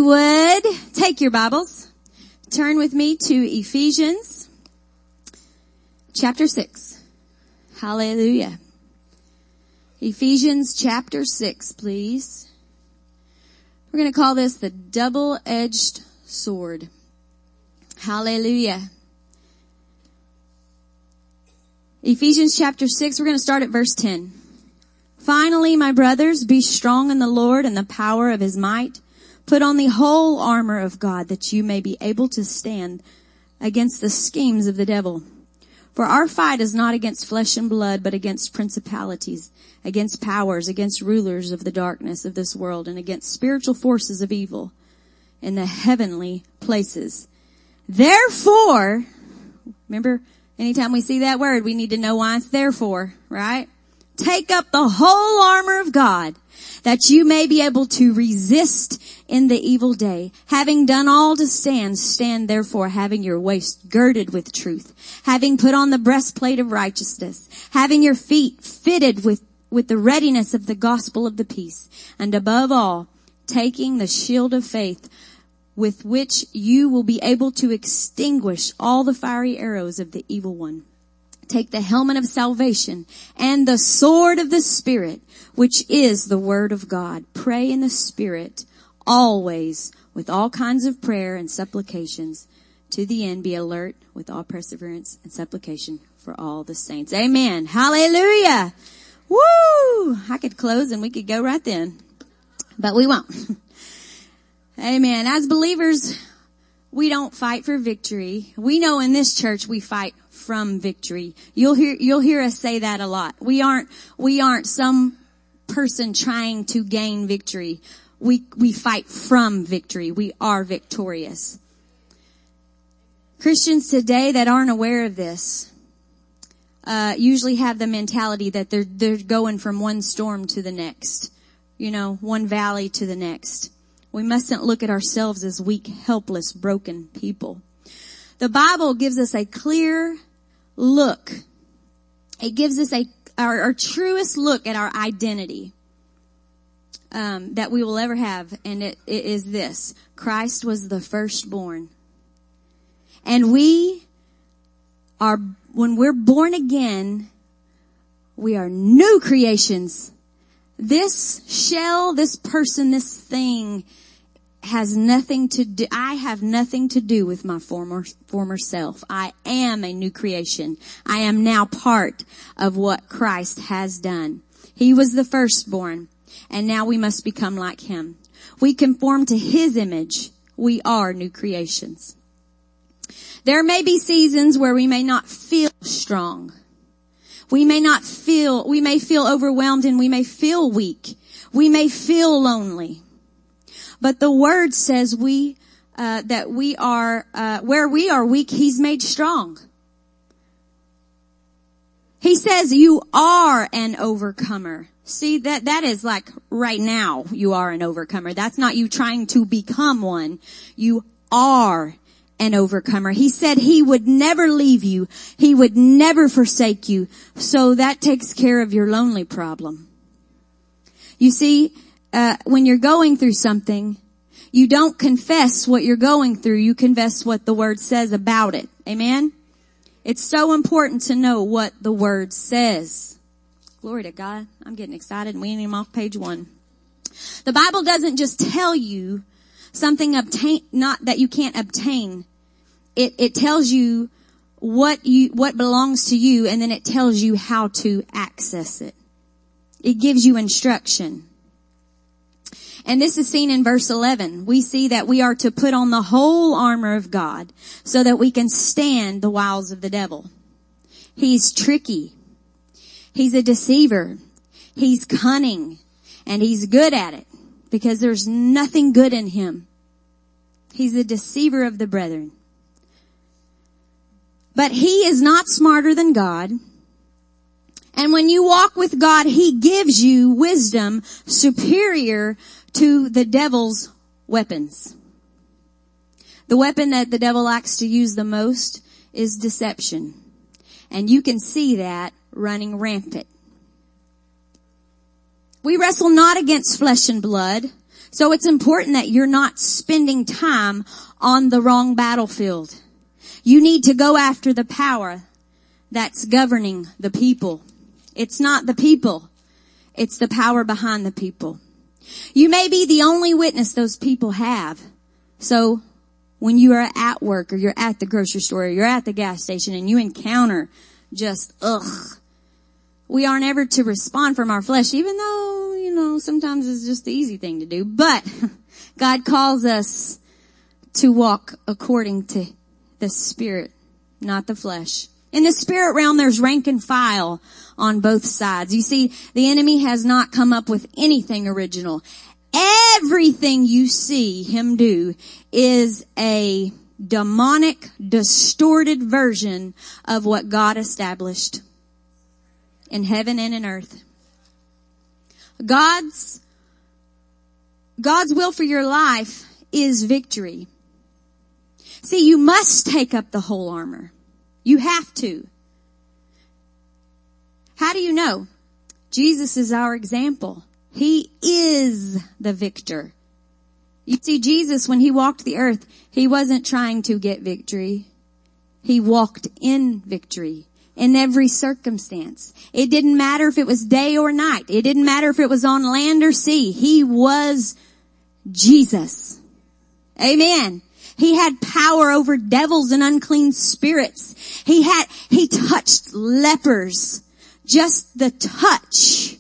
you would take your Bibles, turn with me to Ephesians chapter 6. Hallelujah. Ephesians chapter 6, please. We're going to call this the double-edged sword. Hallelujah. Ephesians chapter 6, we're going to start at verse 10. Finally, my brothers, be strong in the Lord and the power of his might. Put on the whole armor of God that you may be able to stand against the schemes of the devil. For our fight is not against flesh and blood, but against principalities, against powers, against rulers of the darkness of this world, and against spiritual forces of evil in the heavenly places. Therefore, remember, anytime we see that word, we need to know why it's therefore, right? Take up the whole armor of God, that you may be able to resist in the evil day. Having done all to stand, stand therefore, having your waist girded with truth, having put on the breastplate of righteousness, having your feet fitted with the readiness of the gospel of the peace, and above all, taking the shield of faith, with which you will be able to extinguish all the fiery arrows of the evil one. Take the helmet of salvation and the sword of the Spirit, which is the word of God. Pray in the Spirit always with all kinds of prayer and supplications. To the end, be alert with all perseverance and supplication for all the saints. Amen. Hallelujah. Woo! I could close and we could go right then, but we won't. Amen. As believers, we don't fight for victory. We know in this church we fight from victory. You'll hear us say that a lot. We aren't some person trying to gain victory. We fight from victory. We are victorious. Christians today that aren't aware of this, usually have the mentality that they're going from one storm to the next. One valley to the next. We mustn't look at ourselves as weak, helpless, broken people. The Bible gives us a clear look. It gives us our truest look at our identity that we will ever have, and it is this: Christ was the firstborn, and when we're born again, we are new creations. This shell, this person, this thing has nothing to do, I have nothing to do with my former self. I am a new creation. I am now part of what Christ has done. He was the firstborn, and now we must become like him. We conform to his image. We are new creations. There may be seasons where we may not feel strong. We may feel overwhelmed, and we may feel weak. We may feel lonely. But the word says that we are, where we are weak, he's made strong. He says you are an overcomer. See, that is like right now you are an overcomer. That's not you trying to become one. You are an overcomer. He said he would never leave you. He would never forsake you. So that takes care of your lonely problem. You see, when you're going through something, you don't confess what you're going through. You confess what the word says about it. Amen? It's so important to know what the word says. Glory to God. I'm getting excited and we ain't even off page 1. The Bible doesn't just tell you something not that you can't obtain. It tells you what belongs to you, and then it tells you how to access it. It gives you instruction. And this is seen in verse 11. We see that we are to put on the whole armor of God so that we can stand the wiles of the devil. He's tricky. He's a deceiver. He's cunning. And he's good at it because there's nothing good in him. He's a deceiver of the brethren. But he is not smarter than God. And when you walk with God, he gives you wisdom superior to the devil's weapons. The weapon that the devil likes to use the most is deception. And you can see that running rampant. We wrestle not against flesh and blood. So it's important that you're not spending time on the wrong battlefield. You need to go after the power that's governing the people. It's not the people. It's the power behind the people. You may be the only witness those people have. So when you are at work or you're at the grocery store or you're at the gas station and you encounter just, we aren't ever to respond from our flesh, even though, sometimes it's just the easy thing to do. But God calls us to walk according to the Spirit, not the flesh. In the spirit realm, there's rank and file on both sides. You see, the enemy has not come up with anything original. Everything you see him do is a demonic, distorted version of what God established in heaven and in earth. God's will for your life is victory. See, you must take up the whole armor. You have to. How do you know? Jesus is our example. He is the victor. You see, Jesus, when he walked the earth, he wasn't trying to get victory. He walked in victory in every circumstance. It didn't matter if it was day or night. It didn't matter if it was on land or sea. He was Jesus. Amen. He had power over devils and unclean spirits. He touched lepers. Just the touch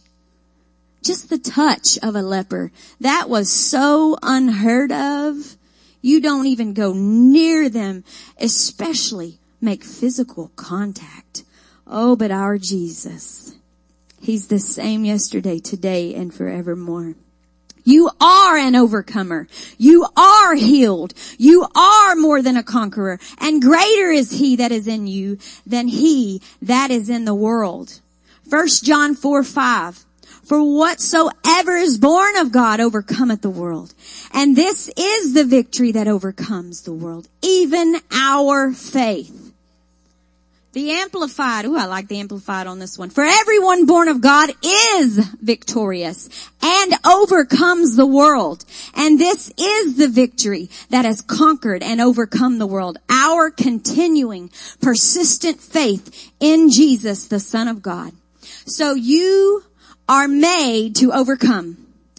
of a leper. That was so unheard of. You don't even go near them, especially make physical contact. Oh, but our Jesus, he's the same yesterday, today, and forevermore. You are an overcomer. You are healed. You are more than a conqueror. And greater is he that is in you than he that is in the world. 1 John 4:5. For whatsoever is born of God overcometh the world. And this is the victory that overcomes the world, even our faith. The Amplified, I like the Amplified on this one. For everyone born of God is victorious and overcomes the world. And this is the victory that has conquered and overcome the world. Our continuing, persistent faith in Jesus, the Son of God. So you are made to overcome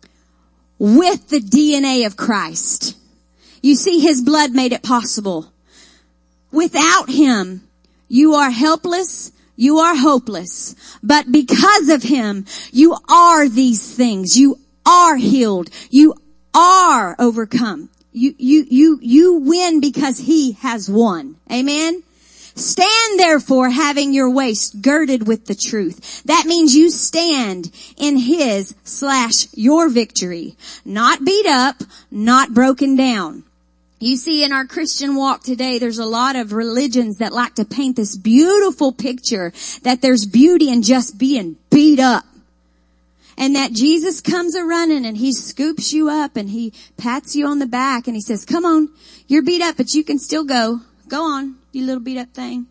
with the DNA of Christ. You see, his blood made it possible. Without him, you are helpless, you are hopeless. But because of him, you are these things. You are healed. You are overcome. You win because he has won. Amen? Stand therefore having your waist girded with the truth. That means you stand in his/your victory. Not beat up, not broken down. You see, in our Christian walk today, there's a lot of religions that like to paint this beautiful picture that there's beauty in just being beat up. And that Jesus comes a-running and he scoops you up and he pats you on the back and he says, come on, you're beat up, but you can still go. Go on, you little beat up thing.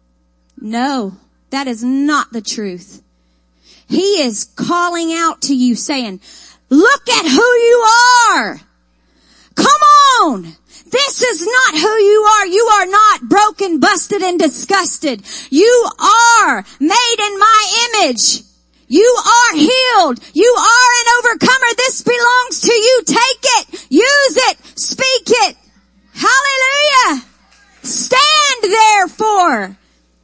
No, that is not the truth. He is calling out to you saying, look at who you are. Come on. This is not who you are. You are not broken, busted, and disgusted. You are made in my image. You are healed. You are an overcomer. This belongs to you. Take it. Use it. Speak it. Hallelujah. Stand therefore,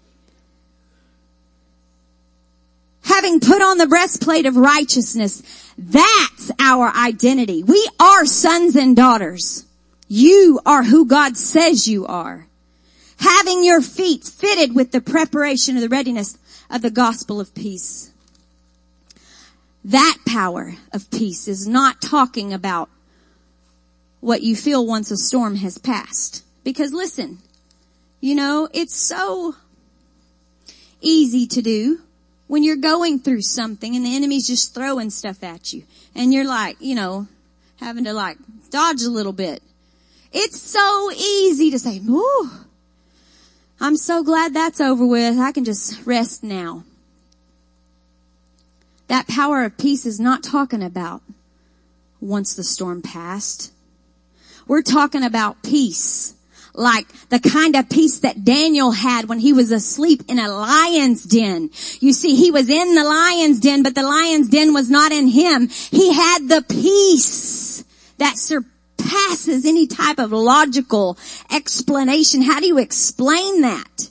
having put on the breastplate of righteousness. That's our identity. We are sons and daughters. You are who God says you are. Having your feet fitted with the preparation of the readiness of the gospel of peace. That power of peace is not talking about what you feel once a storm has passed. Because listen, it's so easy to do when you're going through something and the enemy's just throwing stuff at you. And you're like, having to dodge a little bit. It's so easy to say, ooh, I'm so glad that's over with. I can just rest now. That power of peace is not talking about once the storm passed. We're talking about peace. Like the kind of peace that Daniel had when he was asleep in a lion's den. You see, he was in the lion's den, but the lion's den was not in him. He had the peace that surpasses any type of logical explanation. How do you explain that?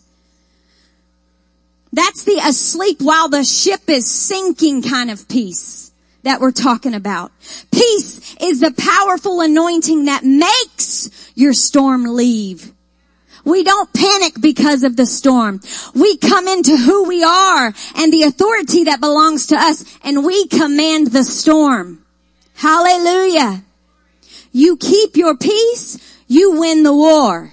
That's the asleep while the ship is sinking kind of peace that we're talking about. Peace is the powerful anointing that makes your storm leave. We don't panic because of the storm. We come into who we are and the authority that belongs to us, and we command the storm. Hallelujah. You keep your peace, you win the war.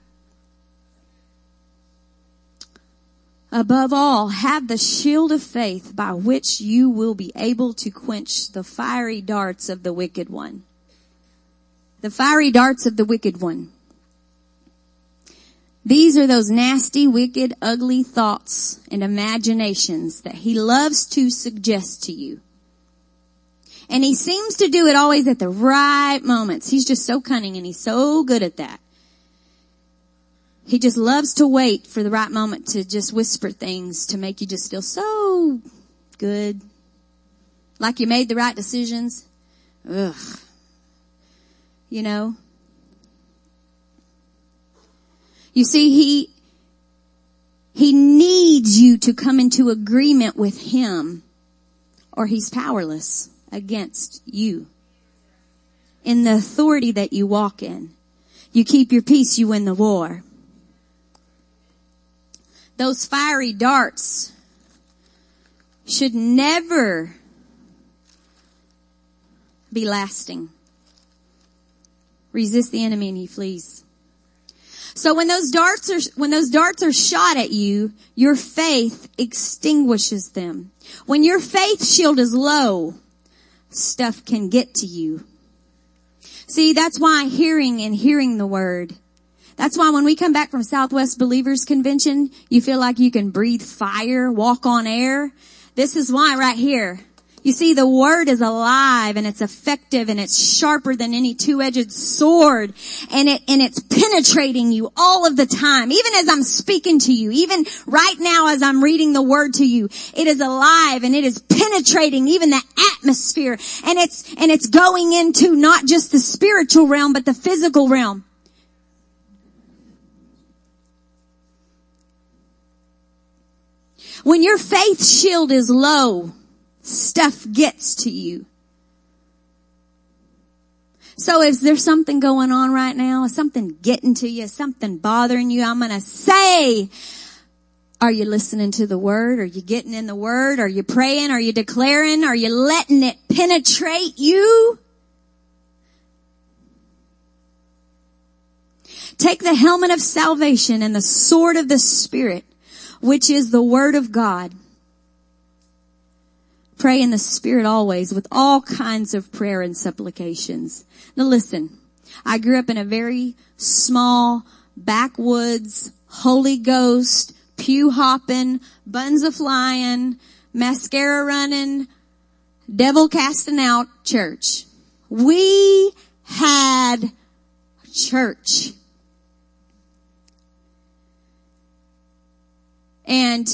Above all, have the shield of faith by which you will be able to quench the fiery darts of the wicked one. The fiery darts of the wicked one. These are those nasty, wicked, ugly thoughts and imaginations that he loves to suggest to you. And he seems to do it always at the right moments. He's just so cunning and he's so good at that. He just loves to wait for the right moment to just whisper things to make you just feel so good. Like you made the right decisions. Ugh. You know? You see, he needs you to come into agreement with him, or he's powerless against you. In the authority that you walk in. You keep your peace, you win the war. Those fiery darts should never be lasting. Resist the enemy and he flees. So when those darts are shot at you, your faith extinguishes them. When your faith shield is low, stuff can get to you. See, that's why hearing the word. That's why when we come back from Southwest Believers Convention, you feel like you can breathe fire, walk on air. This is why right here. You see, the word is alive and it's effective and it's sharper than any two-edged sword, and it's penetrating you all of the time. Even as I'm speaking to you, even right now as I'm reading the word to you, it is alive and it is penetrating even the atmosphere, and it's going into not just the spiritual realm but the physical realm. When your faith shield is low, stuff gets to you. So is there something going on right now? Is something getting to you? Is something bothering you? I'm going to say, are you listening to the word? Are you getting in the word? Are you praying? Are you declaring? Are you letting it penetrate you? Take the helmet of salvation and the sword of the Spirit, which is the word of God. Pray in the Spirit always with all kinds of prayer and supplications. Now listen, I grew up in a very small, backwoods, Holy Ghost, pew hopping, buns a flying, mascara running, devil casting out church. We had church. And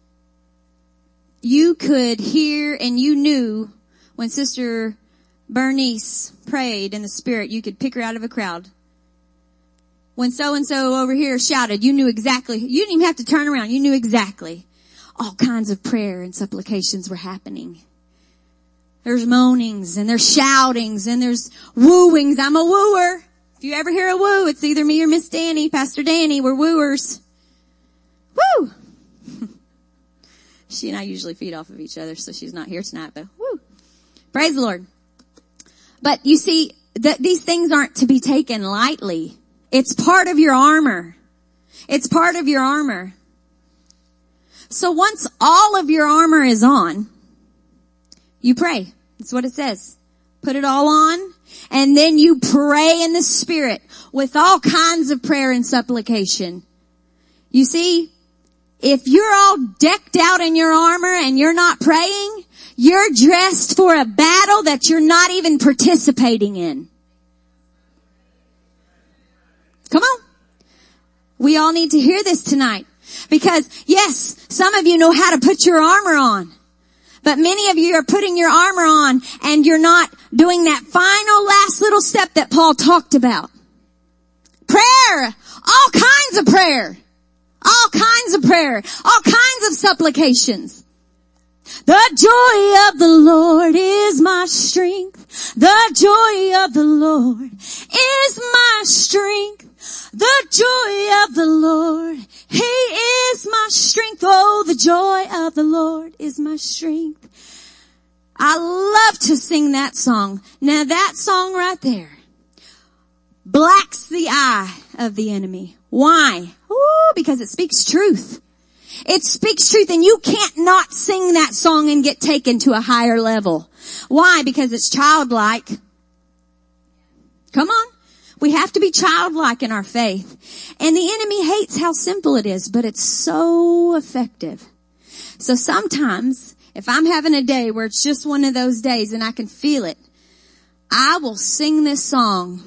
you could hear and you knew when Sister Bernice prayed in the Spirit, you could pick her out of a crowd. When so-and-so over here shouted, you knew exactly. You didn't even have to turn around. You knew exactly. All kinds of prayer and supplications were happening. There's moanings and there's shoutings and there's wooings. I'm a wooer. If you ever hear a woo, it's either me or Miss Danny, Pastor Danny. We're wooers. Woo! She and I usually feed off of each other, so she's not here tonight, but woo! Praise the Lord. But you see, these things aren't to be taken lightly. It's part of your armor. It's part of your armor. So once all of your armor is on, you pray. That's what it says. Put it all on, and then you pray in the Spirit with all kinds of prayer and supplication. You see, if you're all decked out in your armor and you're not praying, You're dressed for a battle that you're not even participating in. Come on. We all need to hear this tonight. Because yes, some of you know how to put your armor on. But many of you are putting your armor on and you're not doing that final last little step that Paul talked about. Prayer. All kinds of prayer. All kinds of prayer. All kinds of supplications. The joy of the Lord is my strength. The joy of the Lord is my strength. The joy of the Lord, He is my strength. Oh, the joy of the Lord is my strength. I love to sing that song. Now that song right there blacks the eye of the enemy. Why? Ooh, because it speaks truth. It speaks truth, and you can't not sing that song and get taken to a higher level. Why? Because it's childlike. Come on. We have to be childlike in our faith. And the enemy hates how simple it is, but it's so effective. So sometimes, if I'm having a day where it's just one of those days and I can feel it, I will sing this song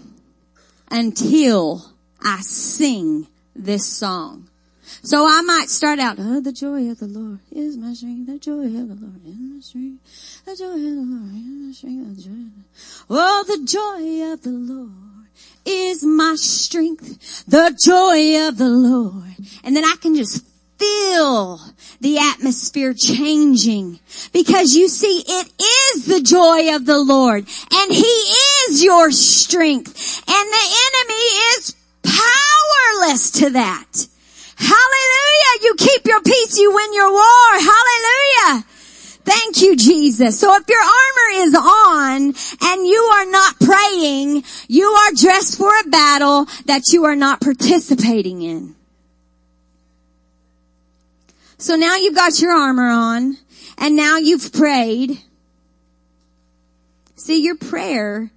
until I sing this song. So I might start out, oh, the joy of the Lord is my strength. The joy of the Lord is my strength. The joy of the Lord is my strength. The joy of the... Oh, the joy of the Lord is my strength. The joy of the Lord. And then I can just feel the atmosphere changing. Because you see, it is the joy of the Lord. And He is your strength. And the enemy is powerless to that. Hallelujah. You keep your peace, you win your war. Hallelujah. Thank you, Jesus. So if your armor is on and you are not praying, you are dressed for a battle that you are not participating in. So now you've got your armor on and now you've prayed. See, your prayer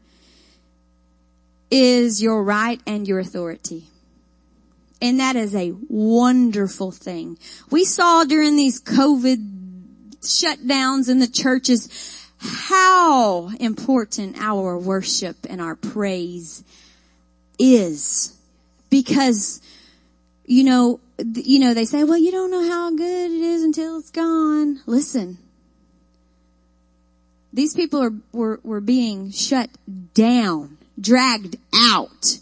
is your right and your authority. And that is a wonderful thing. We saw during these COVID shutdowns in the churches how important our worship and our praise is. Because, you know, they say, well, you don't know how good it is until it's gone. Listen, these people were being shut down, dragged out.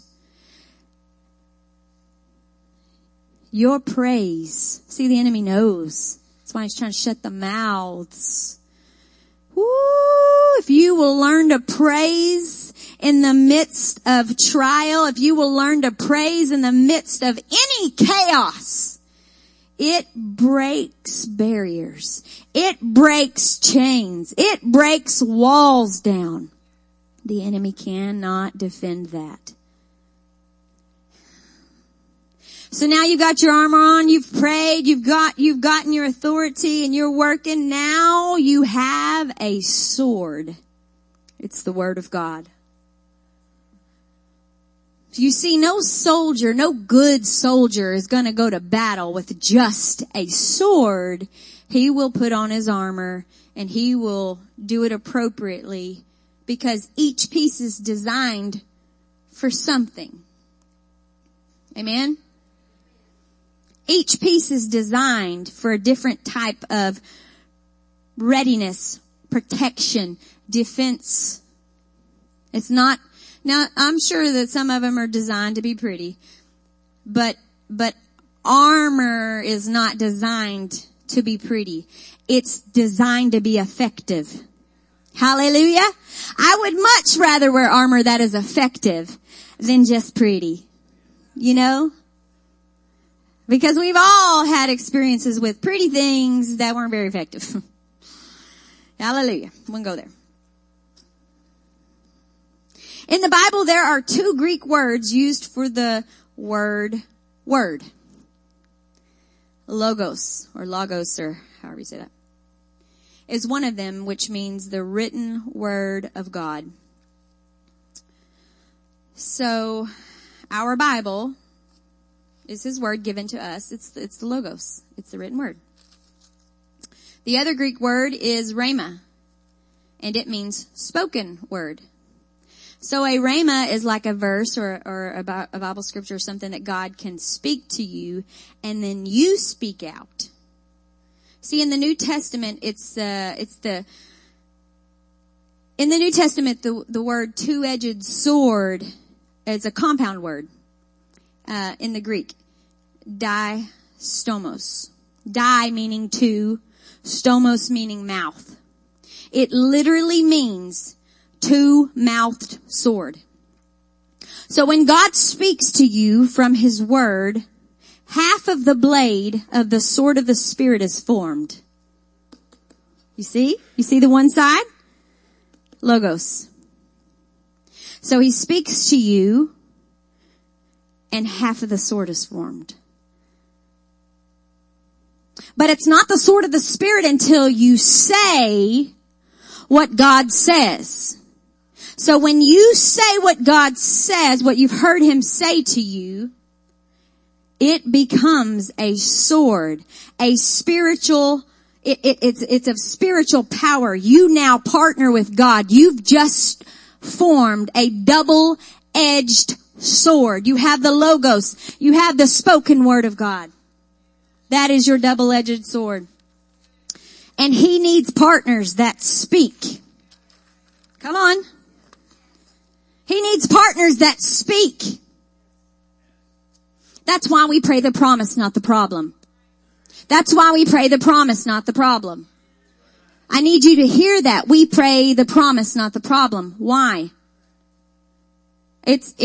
Your praise. See, the enemy knows. That's why he's trying to shut the mouths. Woo! If you will learn to praise in the midst of trial, if you will learn to praise in the midst of any chaos, it breaks barriers. It breaks chains. It breaks walls down. The enemy cannot defend that. So now you've got your armor on, you've prayed, you've gotten your authority and you're working. Now you have a sword. It's the Word of God. You see, no soldier, no good soldier is going to go to battle with just a sword. He will put on his armor and he will do it appropriately because each piece is designed for something. Amen? Each piece is designed for a different type of readiness, protection, defense. It's not, now I'm sure that some of them are designed to be pretty, but armor is not designed to be pretty. It's designed to be effective. Hallelujah. I would much rather wear armor that is effective than just pretty. You know? Because we've all had experiences with pretty things that weren't very effective. Hallelujah. We can go there. In the Bible, there are 2 Greek words used for the word. Logos, or however you say that, is one of them, which means the written word of God. So, our Bible is His word given to us. It's the Logos. It's the written word. The other Greek word is rhema. and it means spoken word. So a rhema is like a verse or a Bible scripture or something that God can speak to you and then you speak out. See, in the New Testament, in the New Testament, the word two-edged sword is a compound word, in the Greek. Stomos. Di meaning two, stomos meaning mouth. It literally means two-mouthed sword. So when God speaks to you from His word, half of the blade of the sword of the Spirit is formed. You see? You see the one side? Logos. So He speaks to you and half of the sword is formed. But it's not the sword of the Spirit until you say what God says. So when you say what God says, what you've heard Him say to you, it becomes a sword, a spiritual, it's of spiritual power. You now partner with God. You've just formed a double-edged sword. You have the Logos. You have the spoken word of God. That is your double-edged sword. And He needs partners that speak. Come on. He needs partners that speak. That's why we pray the promise, not the problem. That's why we pray the promise, not the problem. I need you to hear that. We pray the promise, not the problem. Why? Yes,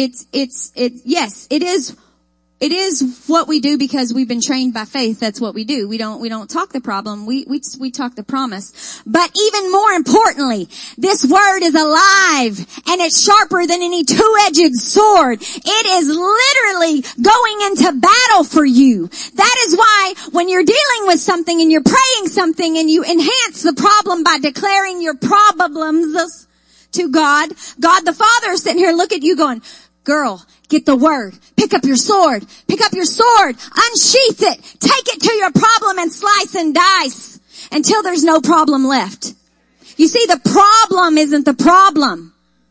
it is what we do because we've been trained by faith. That's what we do. We don't talk the problem. We talk the promise. But even more importantly, this word is alive and it's sharper than any two-edged sword. It is literally going into battle for you. That is why when you're dealing with something and you're praying something and you enhance the problem by declaring your problems to God, God the Father is sitting here looking at you going, girl, get the word. Pick up your sword. Pick up your sword. Unsheath it. Take it to your problem and slice and dice until there's no problem left. You see, the problem isn't the problem.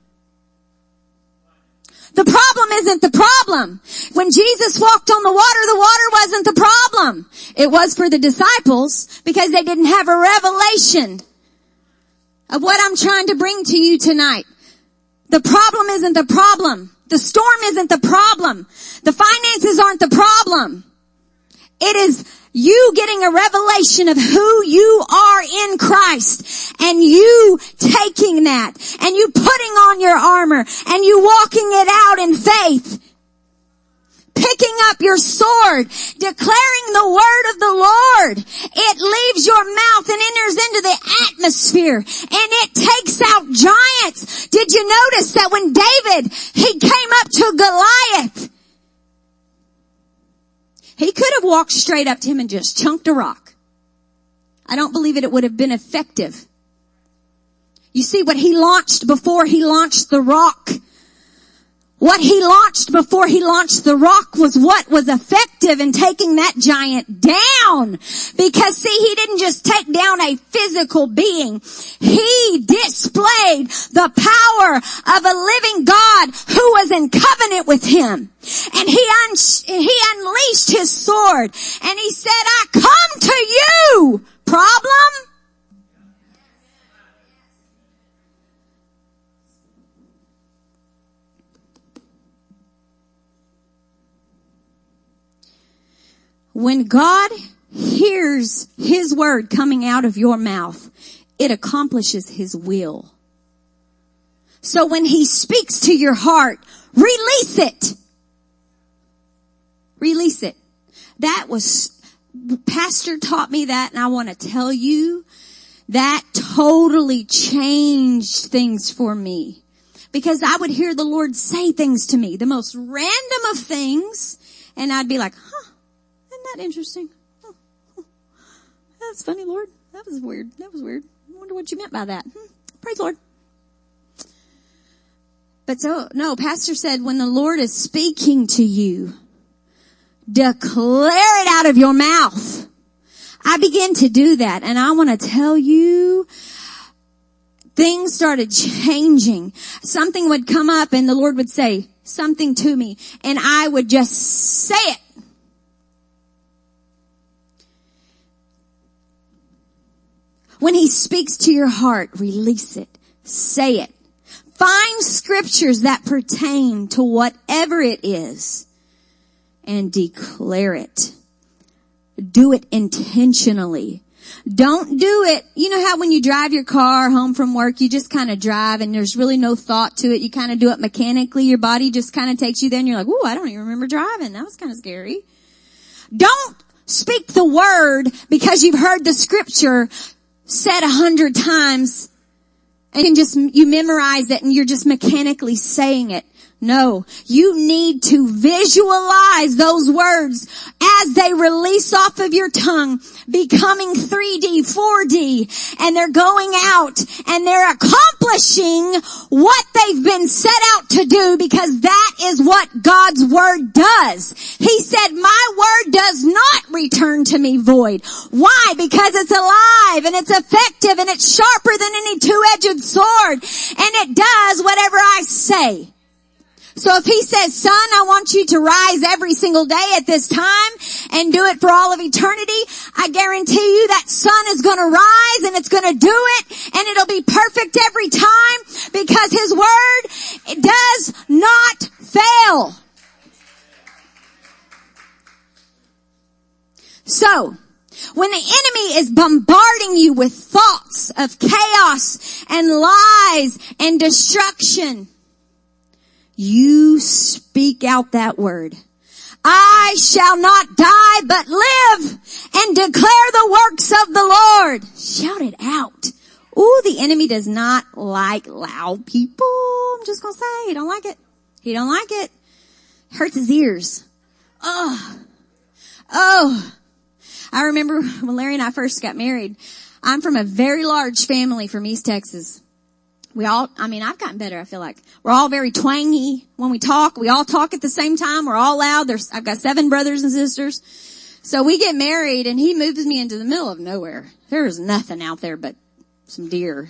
The problem isn't the problem. When Jesus walked on the water wasn't the problem. It was for the disciples because they didn't have a revelation of what I'm trying to bring to you tonight. The problem isn't the problem. The storm isn't the problem. The finances aren't the problem. It is you getting a revelation of who you are in Christ and you taking that and you putting on your armor and you walking it out in faith. Picking up your sword, declaring the word of the Lord. It leaves your mouth and enters into the atmosphere and it takes out giants. Did you notice that when David, he came up to Goliath, he could have walked straight up to him and just chunked a rock. I don't believe it would have been effective. You see what he launched before he launched the rock. What he launched before he launched the rock was what was effective in taking that giant down. Because see, he didn't just take down a physical being. He displayed the power of a living God who was in covenant with him. And he unleashed his sword and he said, I come to you. Problem? When God hears His word coming out of your mouth, it accomplishes His will. So when He speaks to your heart, release it. Release it. Pastor taught me that, and I want to tell you, that totally changed things for me. Because I would hear the Lord say things to me, the most random of things, and I'd be like, isn't that interesting? That's funny, Lord. That was weird. I wonder what you meant by that. Praise the Lord. But no, Pastor said when the Lord is speaking to you, declare it out of your mouth. I began to do that, and I want to tell you, things started changing. Something would come up and the Lord would say something to me and I would just say it. When he speaks to your heart, release it. Say it. Find scriptures that pertain to whatever it is and declare it. Do it intentionally. Don't do it. You know how when you drive your car home from work, you just kind of drive and there's really no thought to it. You kind of do it mechanically. Your body just kind of takes you there and you're like, ooh, I don't even remember driving. That was kind of scary. Don't speak the word because you've heard the scripture said 100 times and you memorize it and you're just mechanically saying it. No, you need to visualize those words as they release off of your tongue, becoming 3D, 4D, and they're going out and they're accomplishing what they've been set out to do because that is what God's word does. He said, my word does not return to me void. Why? Because it's alive and it's effective and it's sharper than any two-edged sword and it does whatever I say. So if he says, son, I want you to rise every single day at this time and do it for all of eternity, I guarantee you that sun is going to rise and it's going to do it and it'll be perfect every time because his word, it does not fail. So, when the enemy is bombarding you with thoughts of chaos and lies and destruction, you speak out that word. I shall not die but live and declare the works of the Lord. Shout it out. Ooh, the enemy does not like loud people. I'm just gonna say, he don't like it. He don't like it. Hurts his ears. Oh. I remember when Larry and I first got married. I'm from a very large family from East Texas. I've gotten better, I feel like. We're all very twangy when we talk. We all talk at the same time. We're all loud. I've got 7 brothers and sisters. So we get married and he moves me into the middle of nowhere. There is nothing out there but some deer.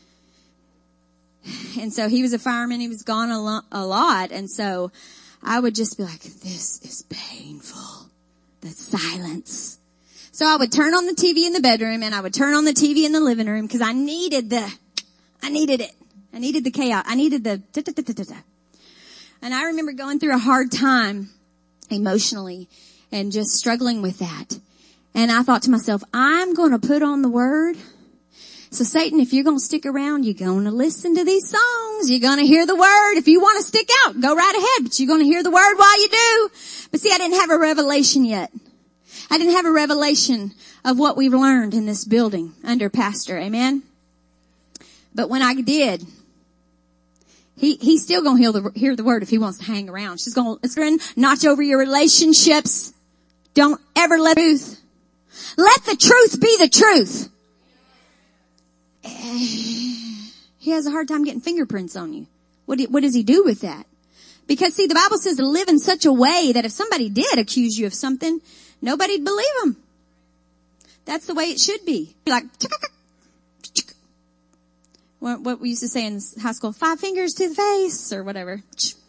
And so he was a fireman. He was gone a lot. And so I would just be like, this is painful. The silence. So I would turn on the TV in the bedroom and I would turn on the TV in the living room because I needed it. I needed the chaos. I needed the da-da-da-da-da. And I remember going through a hard time emotionally and just struggling with that. And I thought to myself, I'm going to put on the word. So Satan, if you're going to stick around, you're going to listen to these songs. You're going to hear the word. If you want to stick out, go right ahead. But you're going to hear the word while you do. But see, I didn't have a revelation yet. I didn't have a revelation of what we've learned in this building under pastor. Amen. But when I did, he's still going to hear the word if he wants to hang around. It's going to notch over your relationships. Don't ever let the truth be the truth. He has a hard time getting fingerprints on you. What does he do with that? Because see, the Bible says to live in such a way that if somebody did accuse you of something, nobody'd believe them. That's the way it should be. Like, what we used to say in high school, 5 fingers to the face or whatever.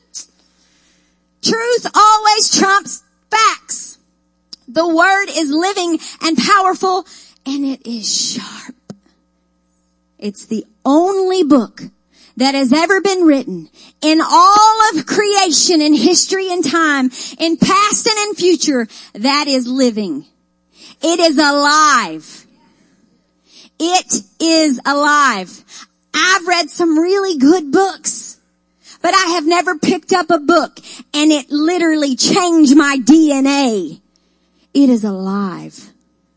Truth always trumps facts. The word is living and powerful and it is sharp. It's the only book that has ever been written in all of creation and history and time, in past and in future, that is living. It is alive. It is alive. I've read some really good books, but I have never picked up a book and it literally changed my DNA. It is alive.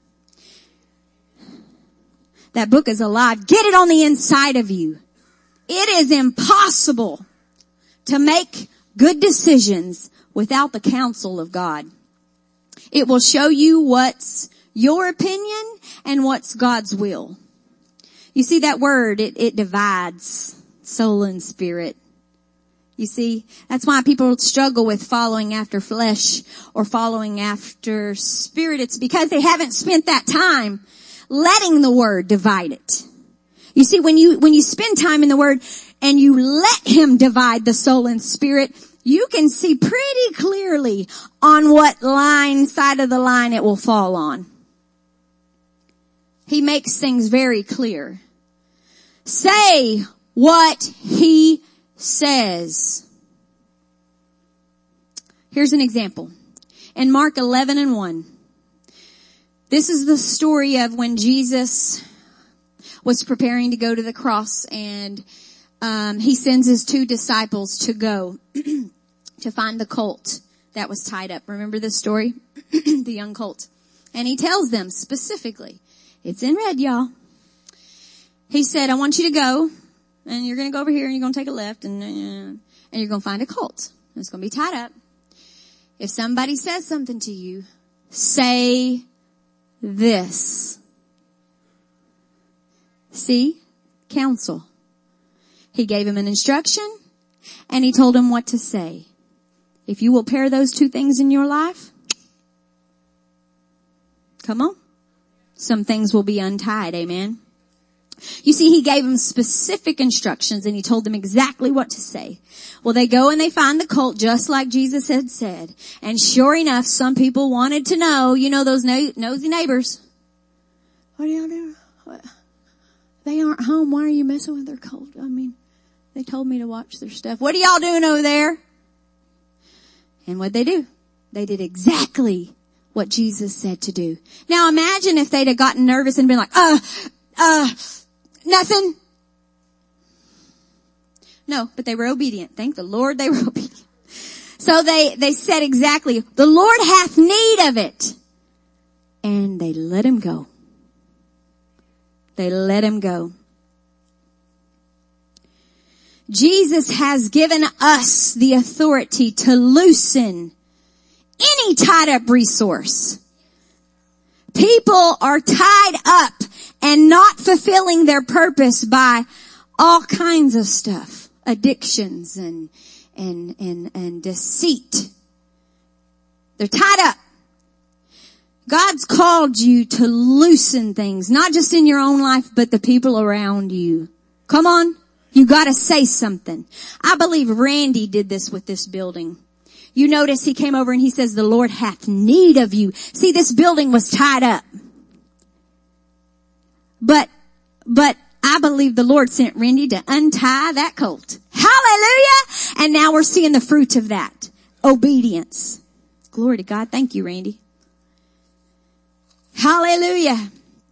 That book is alive. Get it on the inside of you. It is impossible to make good decisions without the counsel of God. It will show you what's your opinion and what's God's will. You see that word, it divides soul and spirit. You see, that's why people struggle with following after flesh or following after spirit. It's because they haven't spent that time letting the word divide it. You see, when you spend time in the Word and you let Him divide the soul and spirit, you can see pretty clearly on what side of the line it will fall on. He makes things very clear. Say what He says. Here's an example. In Mark 11:1, this is the story of when Jesus was preparing to go to the cross, and He sends His 2 disciples to go to find the colt that was tied up. Remember this story? The young colt. And He tells them specifically, it's in red, y'all. He said, I want you to go, and you're going to go over here, and you're going to take a left, and you're going to find a colt. It's going to be tied up. If somebody says something to you, say this. See? Counsel. He gave him an instruction, and He told him what to say. If you will pair those 2 things in your life, come on. Some things will be untied, amen? You see, He gave them specific instructions, and He told them exactly what to say. Well, they go and they find the colt just like Jesus had said. And sure enough, some people wanted to know, you know those nosy neighbors. What are y'all doing? What? They aren't home. Why are you messing with their colt? I mean, they told me to watch their stuff. What are y'all doing over there? And what'd they do? They did exactly what Jesus said to do. Now imagine if they'd have gotten nervous and been like, nothing. No, but they were obedient. Thank the Lord they were obedient. So they said exactly, the Lord hath need of it. And they let Him go. They let Him go. Jesus has given us the authority to loosen any tied up resource. People are tied up and not fulfilling their purpose by all kinds of stuff. Addictions and deceit. They're tied up. God's called you to loosen things, not just in your own life, but the people around you. Come on. You gotta say something. I believe Randy did this with this building. You notice he came over and he says, the Lord hath need of you. See, this building was tied up. But I believe the Lord sent Randy to untie that colt. Hallelujah! And now we're seeing the fruit of that. Obedience. Glory to God. Thank you, Randy. Hallelujah.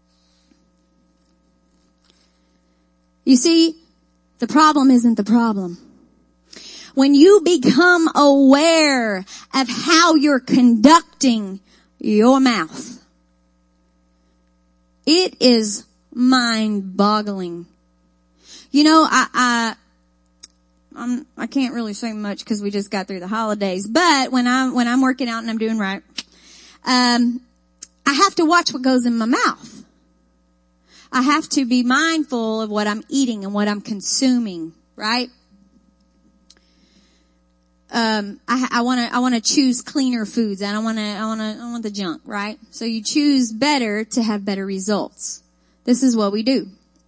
You see, the problem isn't the problem. When you become aware of how you're conducting your mouth, it is mind-boggling. You know, I can't really say much because we just got through the holidays. But when I'm working out and I'm doing right, I have to watch what goes in my mouth. I have to be mindful of what I'm eating and what I'm consuming, right? I want to choose cleaner foods. I want the junk, right? So you choose better to have better results. This is what we do.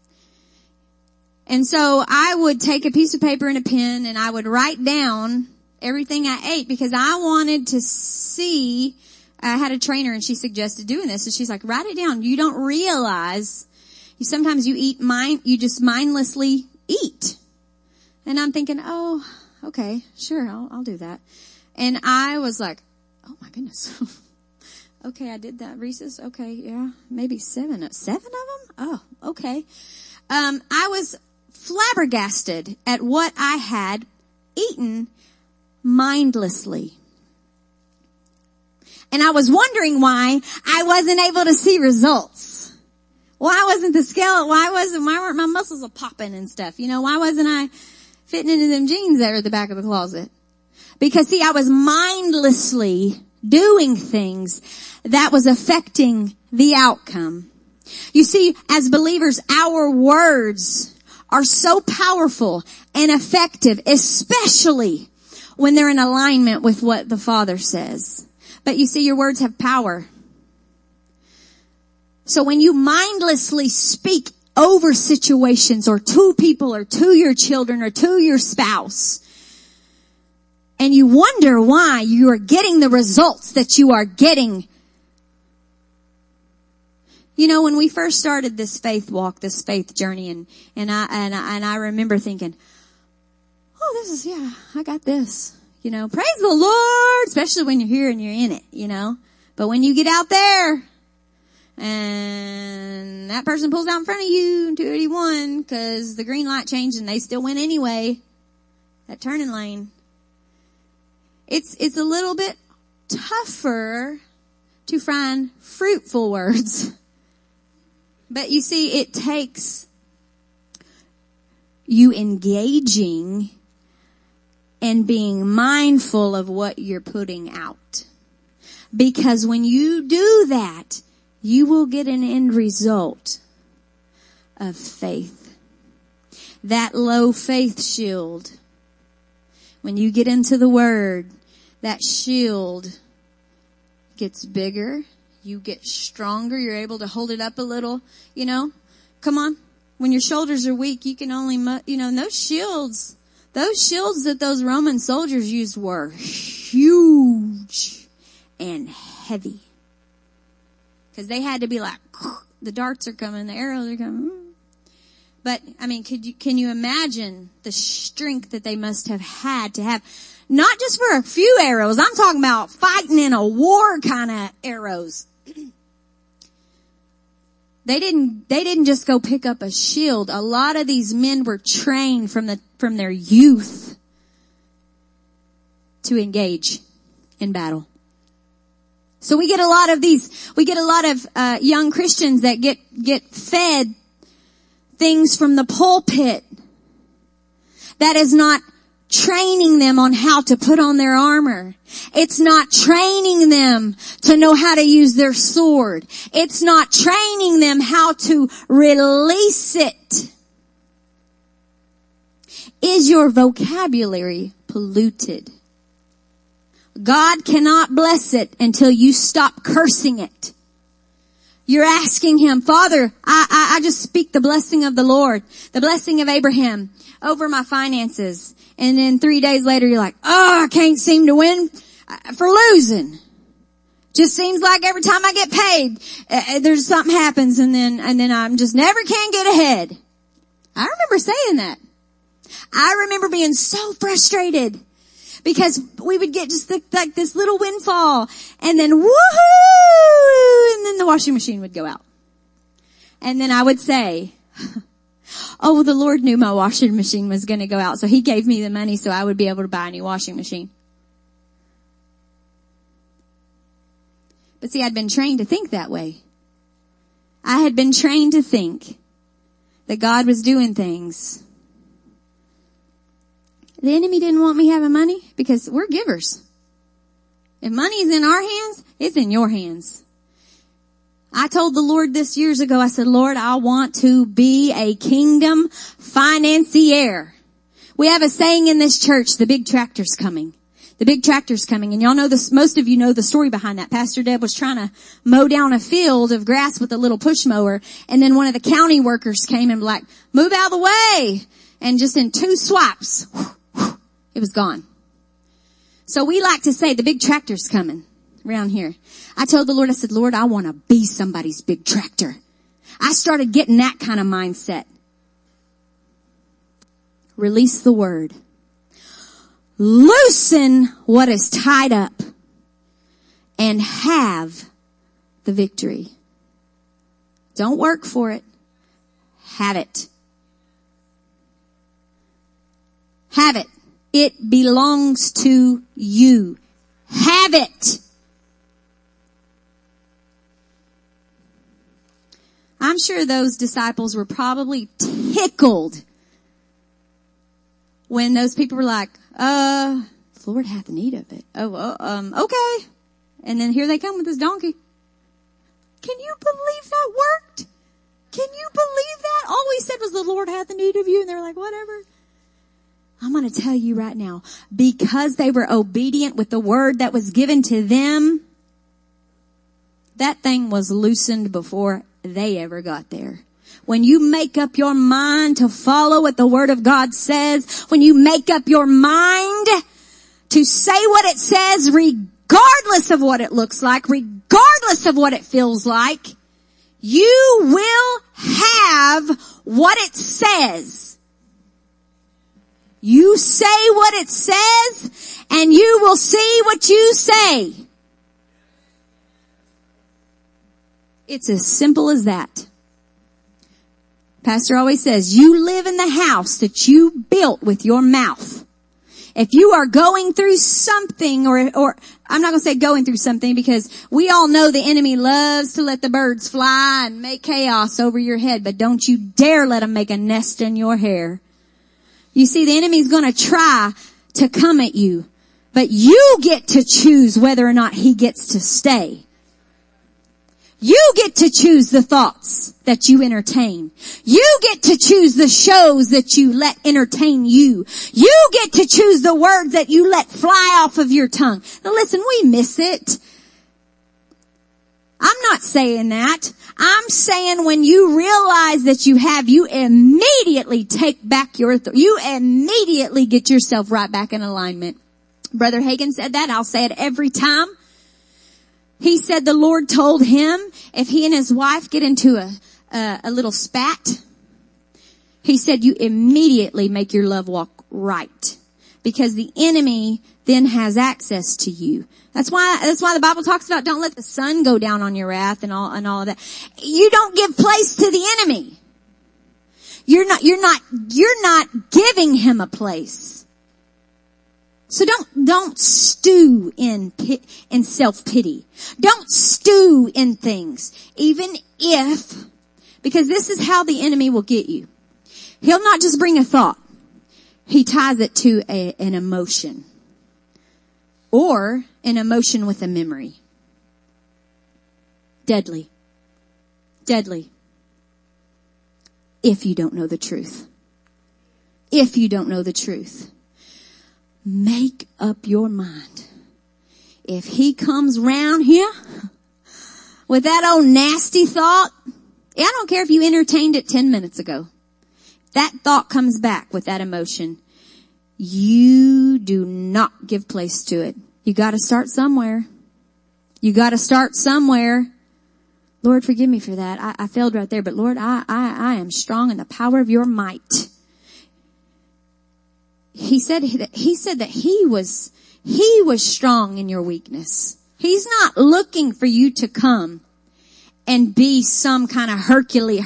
And so I would take a piece of paper and a pen and I would write down everything I ate because I wanted to see. I had a trainer and she suggested doing this. And she's like, write it down. You don't realize sometimes you just mindlessly eat. And I'm thinking, oh, okay, sure, I'll do that. And I was like, oh my goodness. Okay, I did that. Reese's. Okay, yeah, maybe 7 of them. Oh, okay. I was flabbergasted at what I had eaten mindlessly. And I was wondering why I wasn't able to see results. Why wasn't the scale, why weren't my muscles popping and stuff? You know, why wasn't I fitting into them jeans that are at the back of the closet? Because see, I was mindlessly doing things that was affecting the outcome. You see, as believers, our words are so powerful and effective, especially when they're in alignment with what the Father says. But you see, your words have power. So when you mindlessly speak over situations or to people or to your children or to your spouse. And you wonder why you are getting the results that you are getting. You know, when we first started this faith walk, this faith journey, and I remember thinking, I got this. You know, praise the Lord, especially when you're here and you're in it, you know. But when you get out there and that person pulls out in front of you in 281 because the green light changed and they still went anyway, that turning lane, it's a little bit tougher to find fruitful words. But you see, it takes you engaging and being mindful of what you're putting out. Because when you do that, you will get an end result of faith. That low faith shield. When you get into the Word, that shield gets bigger. You get stronger. You're able to hold it up a little, you know. Come on. When your shoulders are weak, you can only, and those shields that those Roman soldiers used were huge and heavy. Because they had to be like, the darts are coming, the arrows are coming. But, I mean, can you imagine the strength that they must have had to have? Not just for a few arrows. I'm talking about fighting in a war kind of arrows. They didn't just go pick up a shield. A lot of these men were trained from their youth to engage in battle. So we get a lot of young Christians that get fed things from the pulpit that is not training them on how to put on their armor. It's not training them to know how to use their sword. It's not training them how to release it. Is your vocabulary polluted? God cannot bless it until you stop cursing it. You're asking Him, Father, I just speak the blessing of the Lord, the blessing of Abraham over my finances. And then 3 days later you're like, I can't seem to win for losing. Just seems like every time I get paid, there's something happens and then I'm just never can get ahead. I remember saying that. I remember being so frustrated because we would get just like this little windfall and then woohoo! And then the washing machine would go out. And then I would say, oh, the Lord knew my washing machine was going to go out, so He gave me the money so I would be able to buy a new washing machine. But see, I'd been trained to think that way. I had been trained to think that God was doing things. The enemy didn't want me having money because we're givers. If money's in our hands, it's in your hands. I told the Lord this years ago, I said, Lord, I want to be a kingdom financier. We have a saying in this church, the big tractor's coming. The big tractor's coming. And y'all know this, most of you know the story behind that. Pastor Deb was trying to mow down a field of grass with a little push mower. And then one of the county workers came and like, move out of the way. And just in 2 swipes, it was gone. So we like to say the big tractor's coming around here. I told the Lord, I said, Lord, I want to be somebody's big tractor. I started getting that kind of mindset. Release the word. Loosen what is tied up and have the victory. Don't work for it. Have it. Have it. It belongs to you. Have it. I'm sure those disciples were probably tickled when those people were like, the Lord hath need of it. Okay. And then here they come with this donkey. Can you believe that worked? Can you believe that? All we said was the Lord hath need of you. And they were like, whatever. I'm going to tell you right now, because they were obedient with the word that was given to them, that thing was loosened before they ever got there. When you make up your mind to follow what the Word of God says, when you make up your mind to say what it says regardless of what it looks like, regardless of what it feels like, you will have what it says. You say what it says, and you will see what you say. It's as simple as that. Pastor always says, you live in the house that you built with your mouth. If you are going through something, or I'm not going to say going through something, because we all know the enemy loves to let the birds fly and make chaos over your head, but don't you dare let them make a nest in your hair. You see, the enemy's going to try to come at you, but you get to choose whether or not he gets to stay. You get to choose the thoughts that you entertain. You get to choose the shows that you let entertain you. You get to choose the words that you let fly off of your tongue. Now listen, we miss it. I'm not saying that. I'm saying when you realize that you immediately take back you immediately get yourself right back in alignment. Brother Hagin said that. I'll say it every time. He said the Lord told him if he and his wife get into a little spat, he said you immediately make your love walk right, because the enemy then has access to you. That's why the Bible talks about don't let the sun go down on your wrath and all of that. You don't give place to the enemy. You're not giving him a place. So don't stew in self-pity. Don't stew in things. Even if, because this is how the enemy will get you. He'll not just bring a thought. He ties it to an emotion. Or an emotion with a memory. Deadly. Deadly. If you don't know the truth. If you don't know the truth. Make up your mind. If he comes round here with that old nasty thought, I don't care if you entertained it 10 minutes ago. That thought comes back with that emotion. You do not give place to it. You gotta start somewhere. You gotta start somewhere. Lord, forgive me for that. I failed right there, but Lord, I am strong in the power of your might. He said that he was strong in your weakness. He's not looking for you to come and be some kind of Hercules.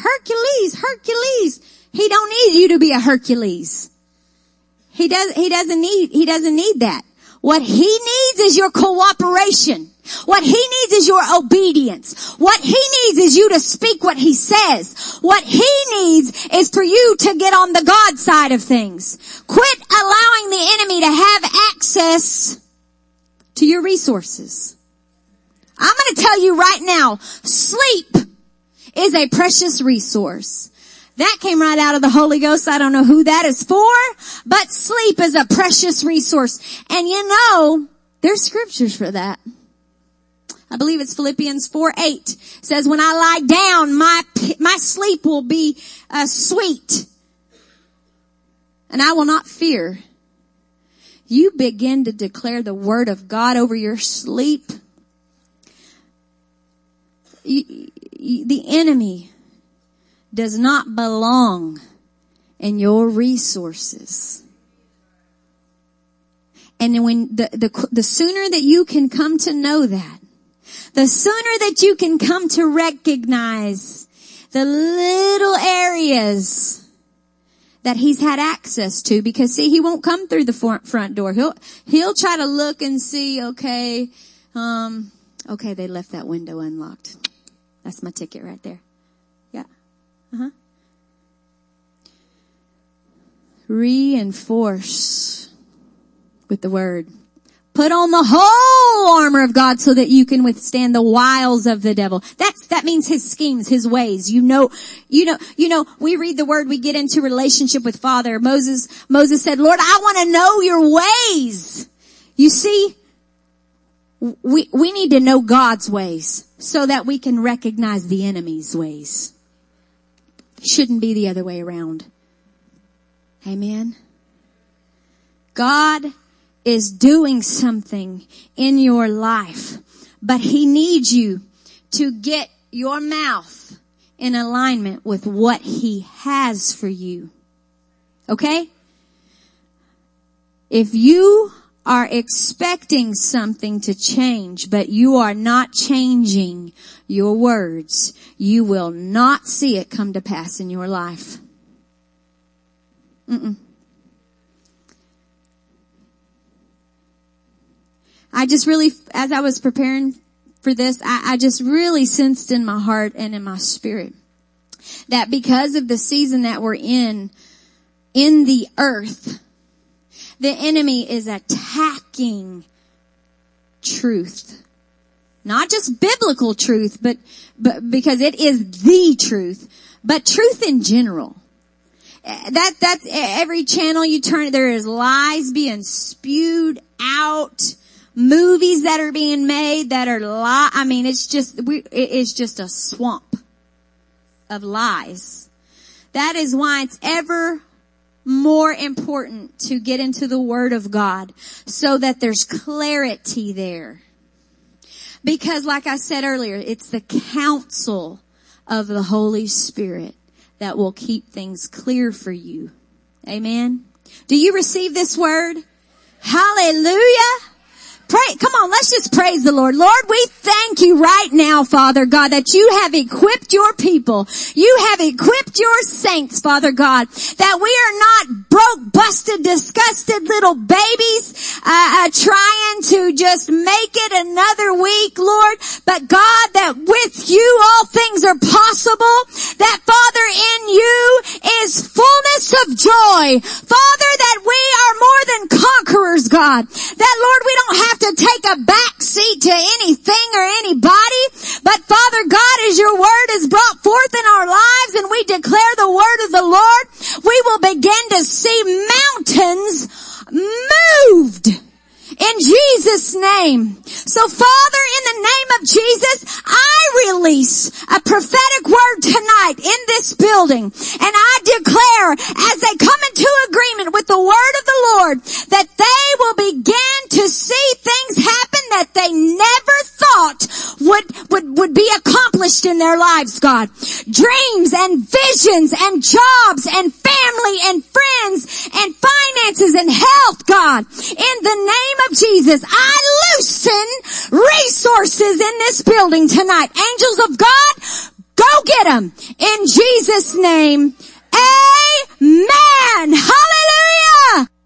He don't need you to be a Hercules. He doesn't need that. What he needs is your cooperation. What he needs is your obedience. What he needs is you to speak what he says. What he needs is for you to get on the God side of things. Quit allowing the enemy to have access to your resources. I'm going to tell you right now, sleep is a precious resource. That came right out of the Holy Ghost. I don't know who that is for, but sleep is a precious resource. And you know, there's scriptures for that. I believe it's Philippians 4:8 says, when I lie down, my sleep will be sweet, and I will not fear. You begin to declare the word of God over your sleep. The enemy does not belong in your resources. And when the sooner that you can come to know that, the sooner that you can come to recognize the little areas that he's had access to, because see, he won't come through the front door. He'll try to look and see, okay, they left that window unlocked. That's my ticket right there. Yeah. Reinforce with the word. Put on the whole armor of God so that you can withstand the wiles of the devil. That means his schemes, his ways. You know, we read the word, we get into relationship with Father. Moses said, Lord, I want to know your ways. You see, we need to know God's ways so that we can recognize the enemy's ways. Shouldn't be the other way around. Amen. God is doing something in your life, but He needs you to get your mouth in alignment with what He has for you. Okay? If you are expecting something to change, but you are not changing your words, you will not see it come to pass in your life. I just really, as I was preparing for this, I just really sensed in my heart and in my spirit that because of the season that we're in the earth, the enemy is attacking truth. Not just biblical truth, but because it is the truth, but truth in general. That's every channel you turn, there is lies being spewed out, movies that are being made that are I mean, it's just a swamp of lies. That is why it's ever more important to get into the Word of God so that there's clarity there. Because like I said earlier, it's the counsel of the Holy Spirit that will keep things clear for you. Amen. Do you receive this word? Hallelujah. Pray, come on, let's just praise the Lord. Lord, we thank you right now, Father God, that you have equipped your people. You have equipped your saints, Father God, that we are not broke, busted, disgusted little babies, trying to just make it another week, Lord. But God, that with you all things are possible, that Father, in you is fullness of joy. Father, that we are more than conquerors, God. That Lord, we don't have to take a back seat to anything or anybody, but Father God, as your word is brought forth in our lives and we declare the word of the Lord, we will begin to see mountains moved in Jesus' name. So Father, in the name of Jesus, I release a prophetic word tonight in this building, and I declare, as they come into agreement with the word of the Lord, that they will begin to see things happen that they never thought would be accomplished in their lives, God. Dreams and visions and jobs and family and friends and finances and health, God. In the name of Jesus, I loosen resources in this building tonight. Angels of God, go get them. In Jesus' name, amen. Hallelujah.